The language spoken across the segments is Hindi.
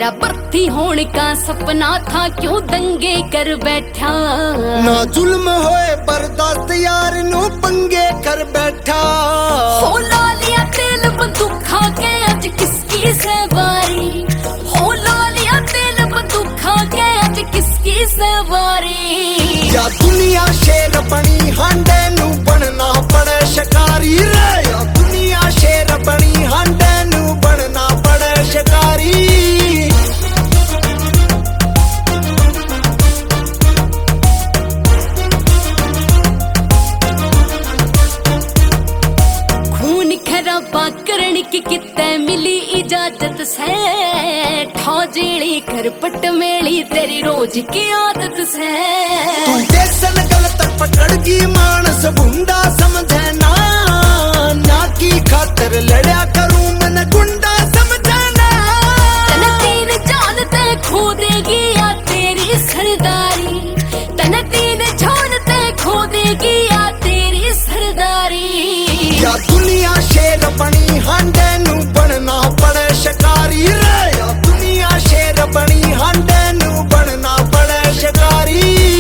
तेरा भर्ती होने का सपना था, क्यों दंगे कर बैठा। ना जुल्म होए बर्दाश्त यार नू पंगे कर बैठा। हो ला लिया तेल बंदूक खा के आज किसकी सवारी, हो ला लिया तेल बंदूक खा के आज किसकी सवारी। या दुनिया शेर बनी हांडे नू बनना पड़े शिकारी रे, या दुनिया शेर बनी हांडे नू बनना पड़े शिकारी। खून खराबा करने की कितने मिली इजाजत से, ठौजेड़ी खरपट मेली तेरी रोज की आदत से। तू जैसन गलत पकड़गी मानस गुंडा समझे ना, ना की खातर लड़ा करूं मन गुंडा समझना। तने तीन जानते खो देगी या तेरी सरदारी, तने तीन जानते खो देगी या तेरी सरदारी। या दुनिया शेर बनी हांडे नू बनना पड़े शिकारी रे, या दुनिया शेर बनी हांडे नू बनना पड़े शिकारी।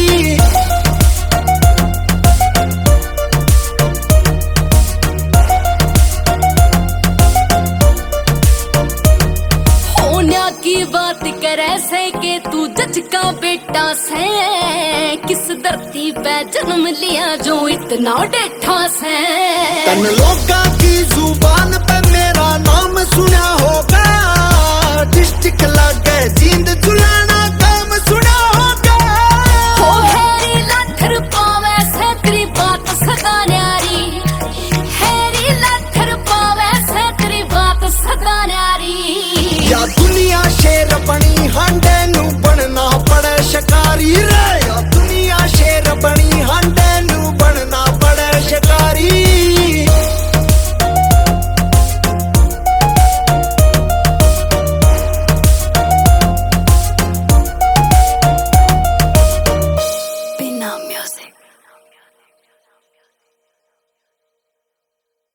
होने की बात करे से के तू जज का बेटा से, किस धरती पे जन्म लिया जो इतना डेठा से। तन लोगा की जुबान पे मेरा नाम सुना होगा, डिस्ट्रिक्ट लागे जींद चुलाना काम सुना होगा। हो हैरी लाठर पावे से तेरी बात सदा न्यारी, हैरी लाठर पावे से तेरी बात सदा न्यारी। या दुनिया शेर बनी हांडे नू बनना पड़े शिकारी रे,